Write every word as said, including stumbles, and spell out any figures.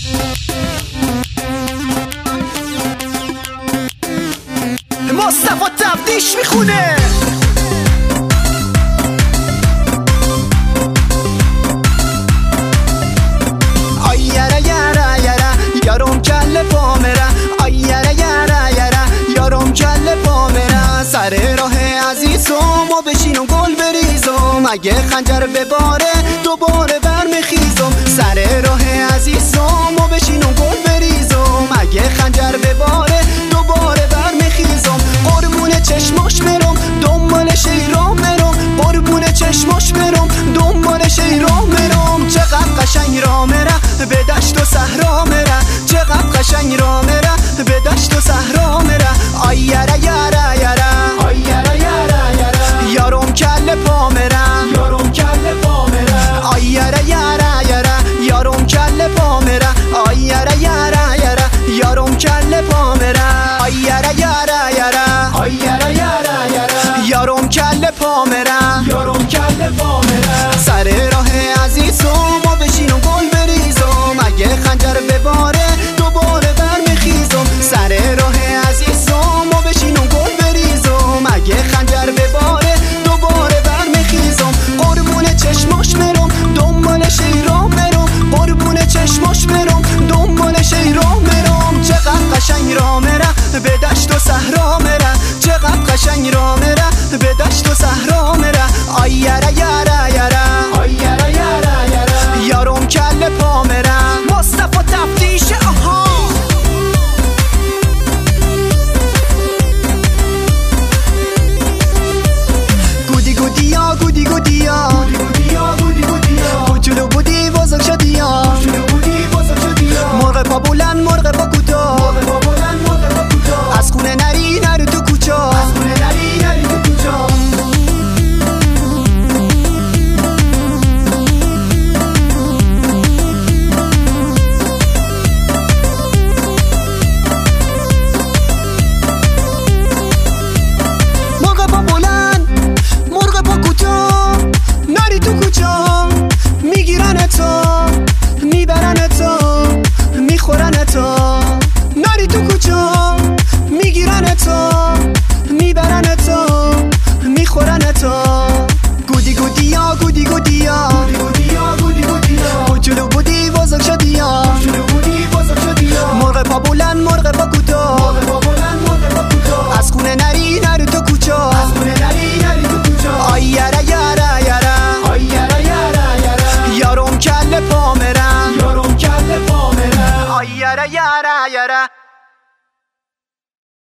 مصطفی تفتیش میخونه. آی یره یره یره یارم کل پا میره. آی یره یره یره یارم کل پا میره. سر راه عزیزم و بشینم گل بریزم. اگه خنجر بباره دوباره برمیخیزم. سر راه عزیزم و بشینم گل بریزم. اگه خنجر بباره دوباره برمیخیزم. قربون چشماش برم دنبالش ایران برم. قربون چشماش برم دنبالش ایران برم. چقدر قشنگ را میره به دشت و صحرا میره. چقدر قشنگ را میره به دشت و صحرا میره. آی یره یره یره آی یره یره یره یارم کل پا میره. یارم کل پا میره. آی یره یره یره یارم کل پا میره. آی یره یره یره یارم کل پا میره. آی یره یره یره آی یره یره یره یارم کل پا میره. یارم کل پا میره. سر راه عزیزم و بشینم گل بریزم. اگه خنجر بباره دوباره برمیخیزم. سر راه عزیزم و بشینم گل بریزم. اگه خنجر بباره دوباره برمیخیزم. قربون چشماش برم دنبالش ایران برم. قربون چشماش برم دنبالش ایران برم. چقدر قشنگ را میره به دشت و صحرا میره. چقدر قشنگ را میره به دشت و صحرا میره. آی یره یره یره آی یره یره یره یارم کل پا میره. مصطفی تفتیش آها. گودی گودی یا گودی گودی یا گودی گودی یا گودی گودی یا کوچولو بودی بزرگ شدی یا کوچولو بودی بزرگ شدی یا مرغ پا بلند مرغ پا کوتاه مرغ پا بلند مرغ پا کوتاه از خونه نری نرو تو کوچه از خونه نری نری تو کوچه. مرغ پا بلند مرغ پا کوتاه نری تو کوچه. میگیرن تو میبرن تو میخورن تو. نری تو کوچه میگیرن تو میبرن تو میخورن تو. گودی گودی یا گودی گودی یا گودی گودی یا گودی گودی یا کوچولو بودی بزرگ شدی یا کوچولو بودی بزرگ شدی یا مرغ پا بلند مرغ پا کوتاه مرغ پا بلند مرغ پا کوتاه از خونه نری نرو تو کوچه از خونه نری نری تو کوچه. آی یره یره یره آی یره یره یره یارم کل پا میره. یارم کل پا میره. آی یره یره یره